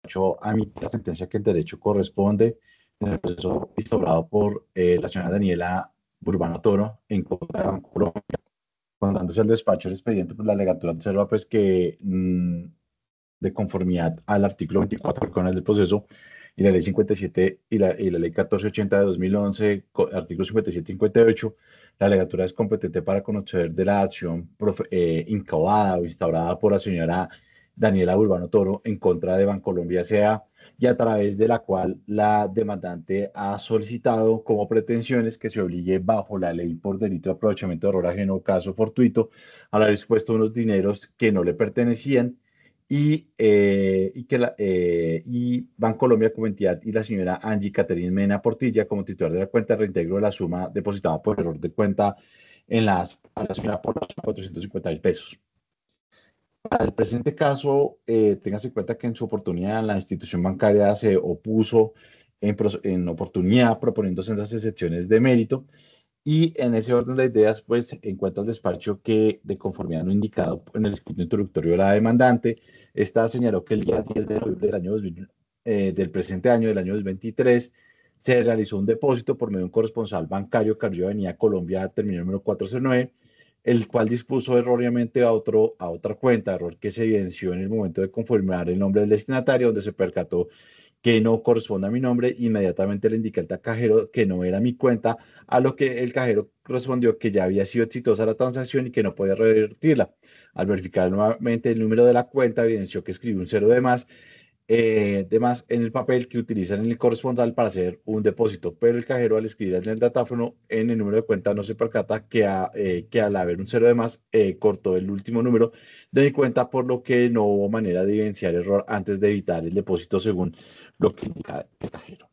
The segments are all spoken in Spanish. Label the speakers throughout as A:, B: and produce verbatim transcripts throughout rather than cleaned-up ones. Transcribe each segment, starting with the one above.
A: despacho a emitir la sentencia que el derecho corresponde en el proceso instaurado por eh, la señora Daniela Burbano Toro en contra de Bancolombia. Contándose al despacho el expediente, pues la legatura observa pues que mmm, de conformidad al artículo veinticuatro del Código del Proceso y la ley cincuenta y siete y la, y la ley catorce ochenta de dos mil once, artículo cincuenta y siete y cincuenta y ocho, la legatura es competente para conocer de la acción profe- eh, incausada o instaurada por la señora Daniela Urbano Toro en contra de Bancolombia S A y a través de la cual la demandante ha solicitado como pretensiones que se obligue bajo la ley por delito de aprovechamiento de error ajeno o caso fortuito a haber dispuesto unos dineros que no le pertenecían y, eh, y, que la, eh, y Bancolombia como entidad y la señora Angie Caterine Mena Portilla como titular de la cuenta reintegro de la suma depositada por error de cuenta en las, a la señora por la suma de cuatrocientos cincuenta mil pesos. Para el presente caso, eh, téngase en cuenta que en su oportunidad la institución bancaria se opuso en, en oportunidad proponiendo sendas excepciones de mérito y en ese orden de ideas, pues encuentra el despacho que, de conformidad no indicado en el escrito introductorio de la demandante, esta señaló que el día diez de noviembre del año dos mil, eh, del presente año, del año dos mil veintitrés, se realizó un depósito por medio de un corresponsal bancario Carrillo Avenida Colombia, terminal número cuatrocientos nueve, el cual dispuso erróneamente a, otro, a otra cuenta, error que se evidenció en el momento de confirmar el nombre del destinatario, donde se percató que no corresponde a mi nombre, inmediatamente le indiqué al cajero que no era mi cuenta, a lo que el cajero respondió que ya había sido exitosa la transacción y que no podía revertirla. Al verificar nuevamente el número de la cuenta, evidenció que escribió un cero de más, eh, de más en el papel que utilizan en el corresponsal para hacer un depósito, pero el cajero al escribir en el datáfono en el número de cuenta no se percata que, a, eh, que al haber un cero de más eh, cortó el último número de mi cuenta, por lo que no hubo manera de evidenciar error antes de evitar el depósito según lo que indica el cajero.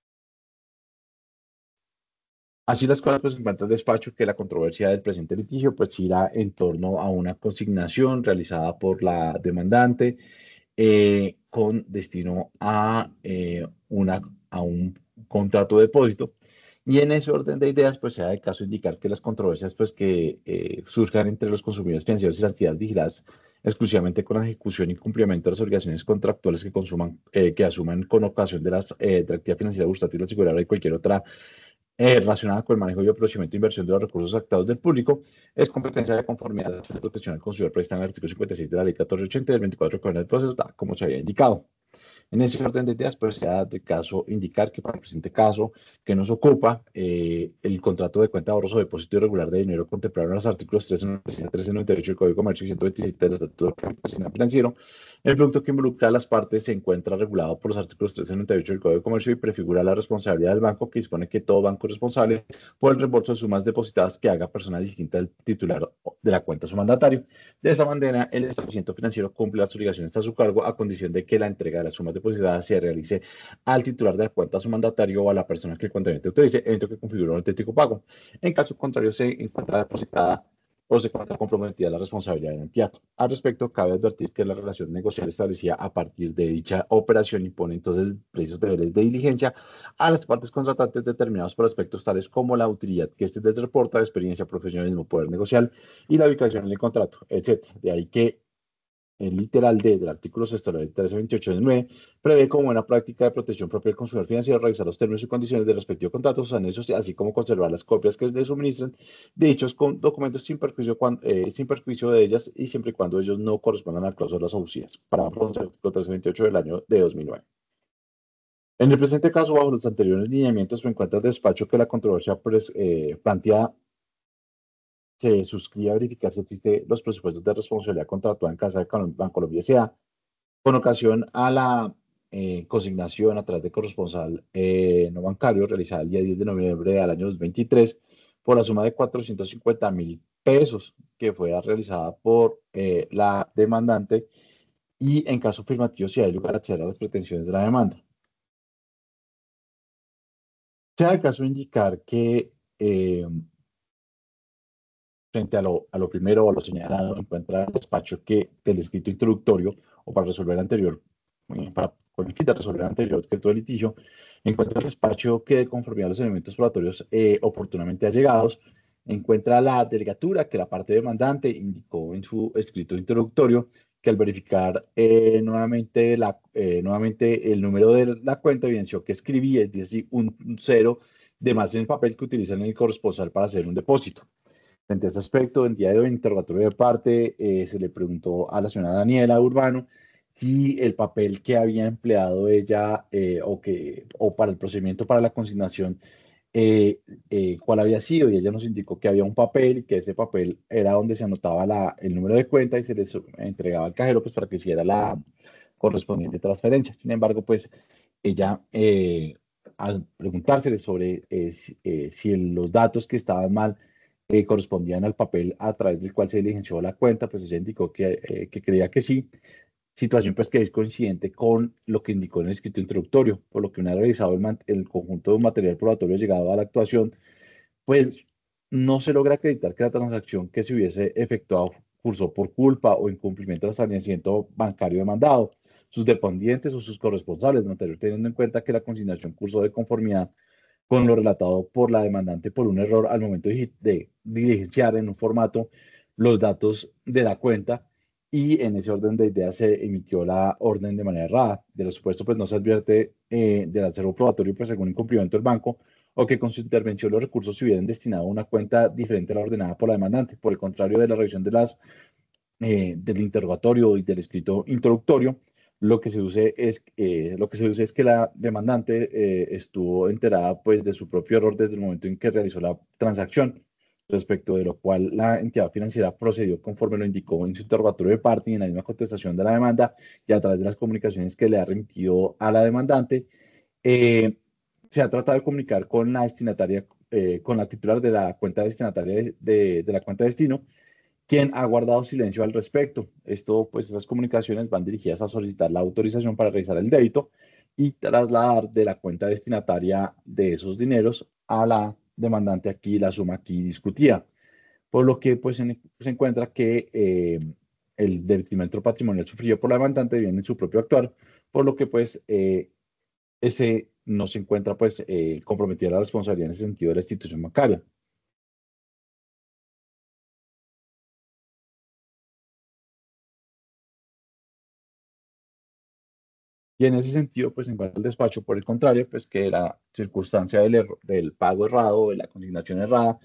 A: Así las cosas, pues encuentra el despacho que la controversia del presente litigio pues irá en torno a una consignación realizada por la demandante eh, con destino a, eh, una, a un contrato de depósito. Y en ese orden de ideas, pues sea de caso indicar que las controversias pues, que eh, surjan entre los consumidores financieros y las entidades vigiladas exclusivamente con la ejecución y cumplimiento de las obligaciones contractuales que consuman, eh, que asuman con ocasión de, las, eh, de la actividad financiera bursátil, aseguradora y cualquier otra eh, relacionada con el manejo y el procedimiento de inversión de los recursos actados del público, es competencia de conformidad a la Ley de protección al consumidor prevista en el artículo cincuenta y seis de la ley catorce ochenta del veinticuatro con el proceso, como se había indicado. En ese orden de ideas, pues se ha de caso indicar que para el presente caso que nos ocupa, eh, el contrato de cuenta de ahorros o depósito irregular de dinero contemplado en los artículos trece noventa y siete, trece noventa y ocho del Código de Comercio y ciento veintisiete del Estatuto de Financiero, el producto que involucra a las partes se encuentra regulado por los artículos trece noventa y ocho del Código de Comercio y prefigura la responsabilidad del banco, que dispone que todo banco es responsable por el reembolso de sumas depositadas que haga persona distinta del titular de la cuenta a su mandatario. De esa manera, el establecimiento financiero cumple las obligaciones a su cargo a condición de que la entrega de las sumas depositadas se realice al titular de la cuenta, a su mandatario o a la persona que el contrayente autorice, evento que configura un auténtico pago. En caso contrario, se encuentra depositada o se encuentra comprometida la responsabilidad de la entidad. Al respecto, cabe advertir que la relación negocial establecida a partir de dicha operación impone entonces precios deberes de diligencia a las partes contratantes determinados por aspectos tales como la utilidad que éste les reporta, experiencia, profesionalismo, poder negocial y la ubicación en el contrato, etcétera. De ahí que el literal D del artículo sexto de la ley trescientos veintiocho del nueve prevé como una práctica de protección propia del consumidor financiero revisar los términos y condiciones del respectivo contrato, sus anexos, así como conservar las copias que le suministran de dichos con documentos sin perjuicio, cuando, eh, sin perjuicio de ellas y siempre y cuando ellos no correspondan a cláusulas abusivas, para el artículo trescientos veintiocho del año de dos mil nueve. En el presente caso, bajo los anteriores lineamientos, se encuentra el despacho que la controversia pues, eh, plantea se suscribe a verificar si existe los presupuestos de responsabilidad contractual en casa de Bancolombia S A con ocasión a la eh, consignación a través de corresponsal eh, no bancario realizada el día diez de noviembre del año dos mil veintitrés por la suma de cuatrocientos cincuenta mil pesos que fue realizada por eh, la demandante y en caso afirmativo si hay lugar a acceder a las pretensiones de la demanda. Sea el caso indicar que eh, frente a lo, a lo primero o a lo señalado, encuentra el despacho que del escrito introductorio o para resolver el anterior, eh, para con el fin de resolver el anterior objeto de litigio, encuentra el despacho que de conformidad a los elementos probatorios eh, oportunamente allegados, encuentra la delegatura que la parte demandante indicó en su escrito introductorio que al verificar eh, nuevamente, la, eh, nuevamente el número de la cuenta evidenció que escribía, es decir, un, un cero de más en el papel que utilizan en el corresponsal para hacer un depósito. Frente a este aspecto, el día de hoy, en interrogatorio de parte, eh, se le preguntó a la señora Daniela Urbano si el papel que había empleado ella eh, o, que, o para el procedimiento para la consignación, eh, eh, cuál había sido, y ella nos indicó que había un papel y que ese papel era donde se anotaba la, el número de cuenta y se les entregaba al cajero pues, para que hiciera la correspondiente transferencia. Sin embargo, pues ella, eh, al preguntársele sobre eh, si, eh, si el- los datos que estaban mal eh, correspondían al papel a través del cual se diligenció la cuenta, pues ella indicó que, eh, que creía que sí, situación pues que es coincidente con lo que indicó en el escrito introductorio, por lo que una vez revisado el, man- el conjunto de material probatorio llegado a la actuación, pues no se logra acreditar que la transacción que se hubiese efectuado cursó por culpa o incumplimiento del establecimiento bancario demandado, sus dependientes o sus corresponsables, ¿no? Teniendo en cuenta que la consignación cursó de conformidad con lo relatado por la demandante por un error al momento de, de diligenciar en un formato los datos de la cuenta, y en ese orden de ideas se emitió la orden de manera errada. De lo supuesto, pues no se advierte eh, del acervo probatorio pues, según incumplimiento del banco o que con su intervención los recursos se hubieran destinado a una cuenta diferente a la ordenada por la demandante. Por el contrario de la revisión de las eh, del interrogatorio y del escrito introductorio, lo que se deduce es, eh, lo que se deduce es que la demandante eh, estuvo enterada pues, de su propio error desde el momento en que realizó la transacción, respecto de lo cual la entidad financiera procedió conforme lo indicó en su interrogatorio de parte y en la misma contestación de la demanda y a través de las comunicaciones que le ha remitido a la demandante. Eh, Se ha tratado de comunicar con la destinataria, eh, con la titular de la cuenta destinataria de, de, de la cuenta destino, quien ha guardado silencio al respecto. Esto, pues, esas comunicaciones van dirigidas a solicitar la autorización para realizar el débito y trasladar de la cuenta destinataria de esos dineros a la demandante aquí la suma aquí discutida. Por lo que, pues, en- se encuentra que eh, el divertimento patrimonial sufrido por la demandante viene en su propio actuar, por lo que, pues, eh, ese no se encuentra, pues, eh, comprometida la responsabilidad en ese sentido de la institución bancaria. Y en ese sentido, pues en cuanto al despacho, por el contrario, pues que la circunstancia del, erro- del pago errado, de la consignación errada,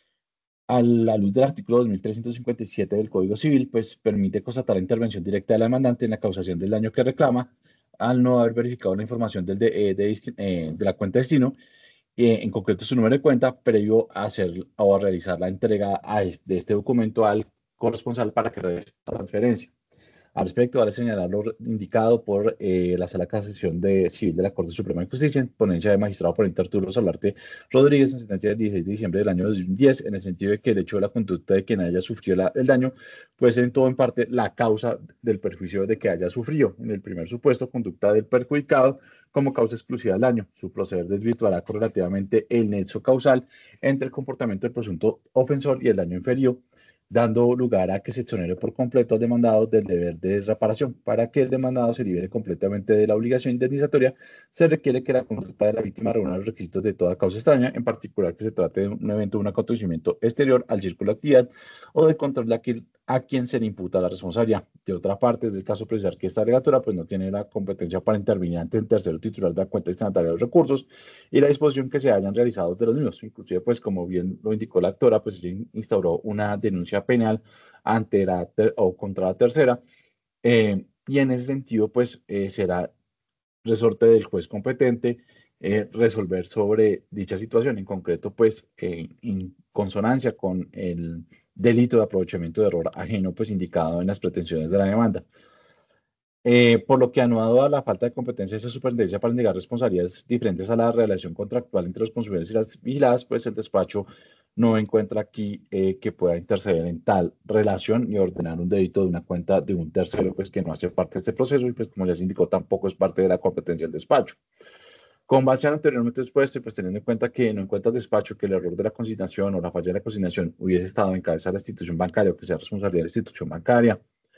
A: a la luz del artículo dos mil trescientos cincuenta y siete del Código Civil, pues permite constatar la intervención directa de la demandante en la causación del daño que reclama, al no haber verificado la información del de, eh, de disti- eh, de la cuenta destino, eh, en concreto su número de cuenta, previo a hacer o a realizar la entrega a es- de este documento al corresponsal para que realice la transferencia. Al respecto, vale señalar lo indicado por eh, la Sala de Casación de Civil de la Corte Suprema de Justicia, en ponencia de magistrado por Arturo Solarte Rodríguez, en sentencia del dieciséis de diciembre del año dos mil diez, en el sentido de que el hecho de la conducta de quien haya sufrido la- el daño puede ser en todo en parte la causa del perjuicio de que haya sufrido. En el primer supuesto, conducta del perjudicado como causa exclusiva del daño. Su proceder desvirtuará correlativamente el nexo causal entre el comportamiento del presunto ofensor y el daño inferido, dando lugar a que se exonere por completo al demandado del deber de reparación. Para que el demandado se libere completamente de la obligación indemnizatoria, se requiere que la conducta de la víctima reúna los requisitos de toda causa extraña, en particular que se trate de un evento o un acontecimiento exterior al círculo de actividad o de control de aquel a quien se le imputa la responsabilidad. De otra parte, es del caso precisar que esta alegatura pues, no tiene la competencia para intervenir ante el tercero titular de la cuenta destinataria de los recursos y la disposición que se hayan realizado de los mismos. Inclusive, pues como bien lo indicó la actora, pues ella instauró una denuncia penal ante la ter- o contra la tercera, eh, y en ese sentido, pues eh, será resorte del juez competente eh, resolver sobre dicha situación, en concreto, pues eh, en consonancia con el delito de aprovechamiento de error ajeno, pues indicado en las pretensiones de la demanda. Eh, por lo que anuado a la falta de competencia de esa superintendencia para negar responsabilidades diferentes a la relación contractual entre los consumidores y las vigiladas, pues el despacho no encuentra aquí eh, que pueda interceder en tal relación ni ordenar un débito de una cuenta de un tercero, pues que no hace parte de este proceso y pues como ya se indicó, tampoco es parte de la competencia del despacho. Con base a lo anteriormente expuesto y pues teniendo en cuenta que no encuentra el despacho que el error de la consignación o la falla de la consignación hubiese estado en cabeza de la institución bancaria o que sea responsabilidad de la institución bancaria,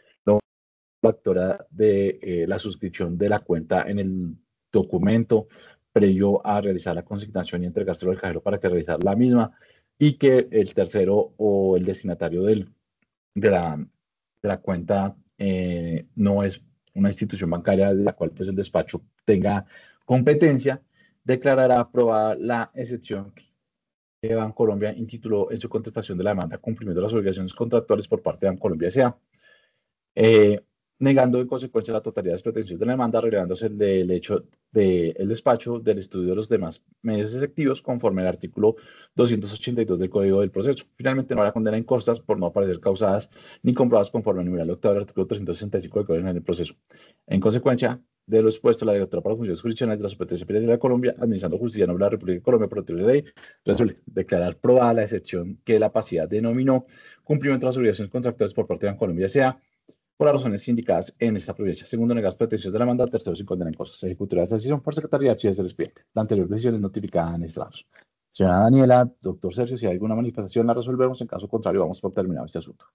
A: factora de eh, la suscripción de la cuenta en el documento previo a realizar la consignación y entregárselo al cajero para que realizar la misma, y que el tercero o el destinatario del, de, la, de la cuenta eh, no es una institución bancaria de la cual pues, el despacho tenga competencia, declarará aprobada la excepción que Bancolombia intituló en su contestación de la demanda cumplimiento de las obligaciones contractuales por parte de Bancolombia S A, eh, negando en consecuencia la totalidad de las pretensiones de la demanda, relevándose el del hecho del despacho del estudio de los demás medios efectivos conforme al artículo doscientos ochenta y dos del Código del Proceso. Finalmente, no habrá condena en costas por no aparecer causadas ni comprobadas conforme al numeral octavo del artículo trescientos sesenta y cinco del Código General del Proceso. En consecuencia de lo expuesto, la directora para funciones jurisdiccionales de la Superintendencia Financiera de Colombia, administrando justicia noble de la República de Colombia por autoridad de ley, resuelve declarar probada la excepción que la PACIDad denominó cumplimiento de las obligaciones contractuales por parte de Bancolombia S A por las razones indicadas en esta providencia. Segundo, negar las pretensiones de la demanda. Tercero, sin condena en cosas. Se ejecutará esta decisión por Secretaría de Archivos del expediente. La anterior decisión es notificada en estrados. Señora Daniela, doctor Sergio, si hay alguna manifestación la resolvemos. En caso contrario, vamos por terminado este asunto.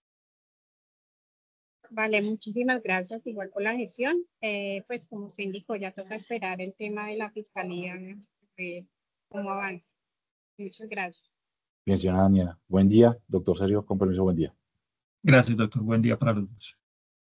B: Vale, muchísimas gracias, igual por la gestión. Eh, pues como se indicó, ya toca esperar el tema de la fiscalía, eh, cómo avanza. Muchas gracias.
A: Bien, señora Daniela. Buen día. Doctor Sergio, con permiso, buen día.
C: Gracias, doctor. Buen día para los dos.